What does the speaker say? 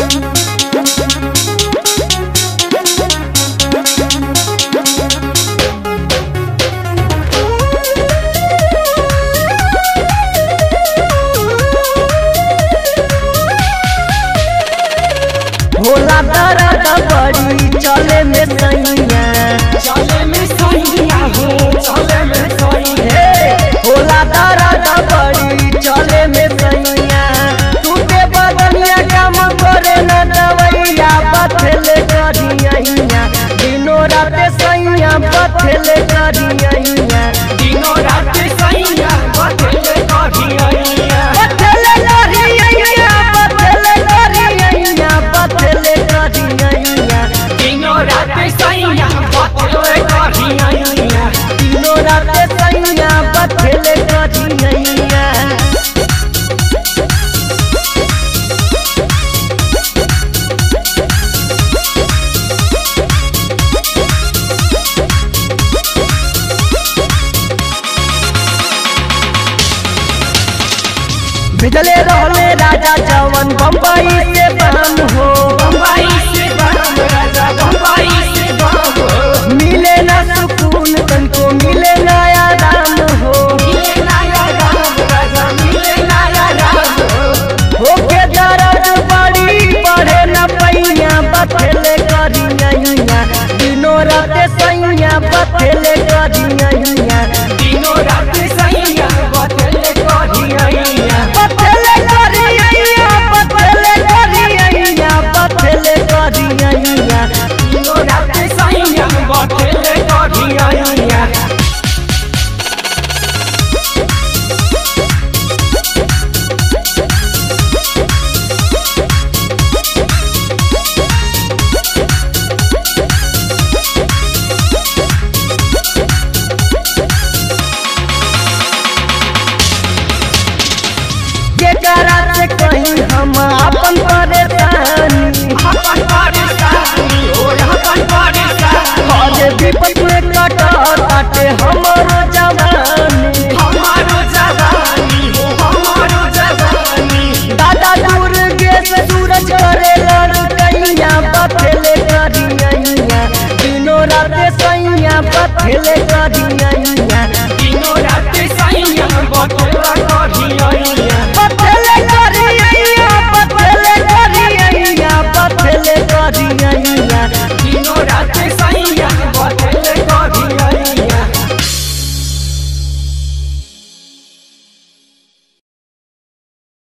होला दर्द बड़ी चले में सैया, चले में सैया हो, चले में सैया। होला दर्द बड़ी चले में सैया, टूटे बदनिया काम करे न दवैया, बथले करिया दिनों रात सैया, बथले करिया दिनों रात सैया, बथले करिया। बथले करिया बथले करिया बथले करिया दिनों रात सैया, बथले करिया। दिनों रात सैया, बथले करिया। बिजले रहले राजा जवन बम्बई से बहन हो, बम्बई से बम राजा, बम्बई से बम। मिले ना सुकून तनको, मिले ना आराम हो, मिले नया राम राजा, मिले नया राम। होके दर्द बड़ी बढ़े न पैया, बथले करिया दिनों रात सैया, बथले करिया